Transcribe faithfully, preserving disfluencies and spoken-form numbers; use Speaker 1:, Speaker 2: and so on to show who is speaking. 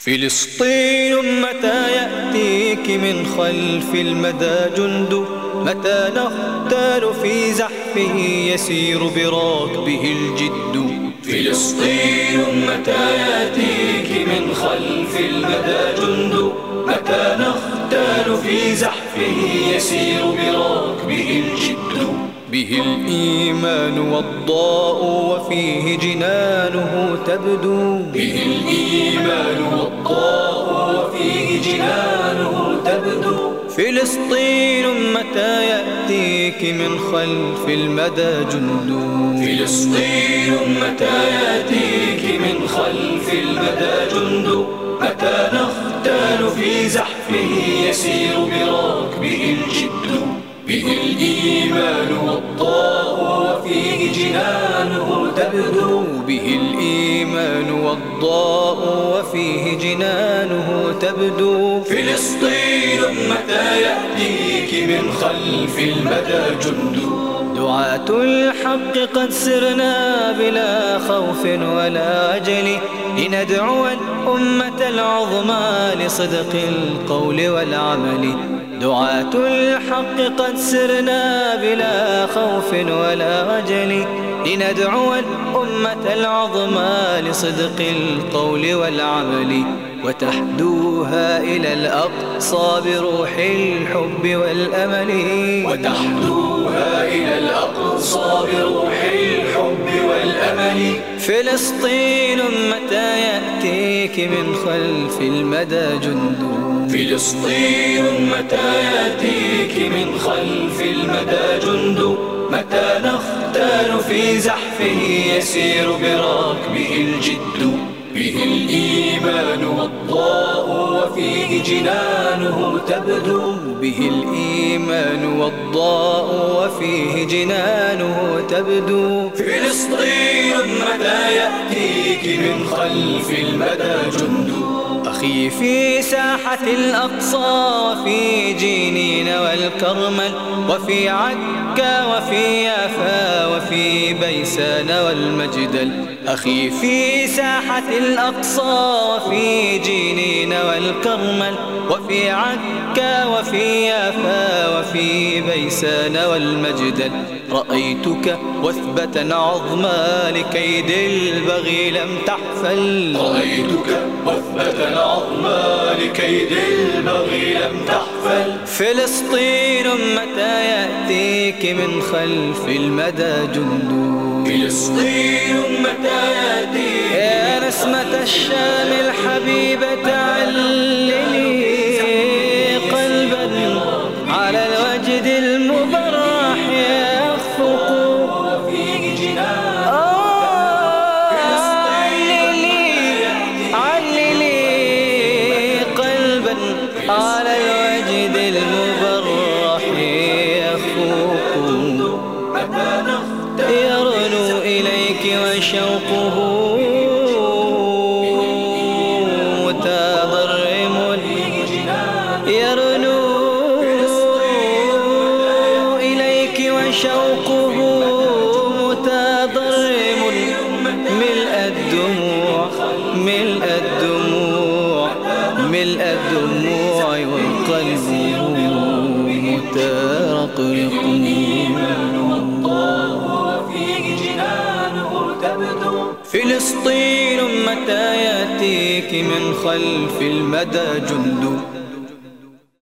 Speaker 1: فلسطين متى يأتيك من خلف المدى جند، متى نختال في زحفه يسير براكبه الجد.
Speaker 2: فلسطين متى يأتيك من خلف المدى جند، متى نختال في زحفه يسير براكبه الجد.
Speaker 1: به الإيمان والضاء وفيه جنانه تبدو،
Speaker 2: به الإيمان والضاء وفيه جنانه تبدو.
Speaker 1: فلسطين متى يأتيك من خلف المدى جند،
Speaker 2: فلسطين متى يأتيك من خلف المدى جند، متى نختال في زحفه يسير براكبه الجد. به الإيمان والضاء وفيه جنانه تبدو،
Speaker 1: به الإيمان والضاء وفيه جنانه تبدو.
Speaker 2: فلسطين متى يأتيك من خلف المدى جند.
Speaker 1: دعاة الحق قد سرنا بلا خوف ولا وجل، لندعو الأمة العظمى لصدق القول والعمل. دعاة الحق قد سرنا بلا خوف ولا وجل، لندعو الأمة العظمى لصدق القول والعمل. وتحدوها إلى الأقصى بروح الحب والأمل،
Speaker 2: وتحدوها إلى الأقصى بروح الحب والأمل.
Speaker 1: فلسطين متى يأتيك من خلف المدى جند،
Speaker 2: فلسطين متى يأتيك من خلف المدى جند، متى نختال في زحفه يسير براكبه الجد. به الإيمان والضاء وفيه جنانه تبدو،
Speaker 1: به الإيمان والضاء وفيه جنانه تبدو.
Speaker 2: فلسطين متى يأتيك من خلف المدى جند.
Speaker 1: أخي في ساحة الأقصى وفي جنين والكرمل، وفي عكا وفي يافا وفي بيسان والمجدل. أخي في ساحة الأقصى وفي جنين والكرمل، وفي عكا وفي يافا وفي بيسان والمجدل. رأيتك وثبة عظمى لكيد البغي لم تحفل،
Speaker 2: رأيتك وثبة عظمى لكيد البغي لم تحفل.
Speaker 1: فلسطين متى يأتيك من خلف المدى جند،
Speaker 2: فلسطين متى يأتيك
Speaker 1: يا نسمة الشام الحبيبة عللي قلبا على الوجد المبرح يخفق.
Speaker 2: وفيه جنان
Speaker 1: عللي قلبا على الوجد المبرح يخفق. يرنو إليك وشوقه متضرم، يرنو إليك وشوقه متضرم. ملء الدموع ملء الدموع ملء الدموع والقلب مترقرق.
Speaker 2: فلسطين
Speaker 1: متى يأتيك من خلف المدى جند.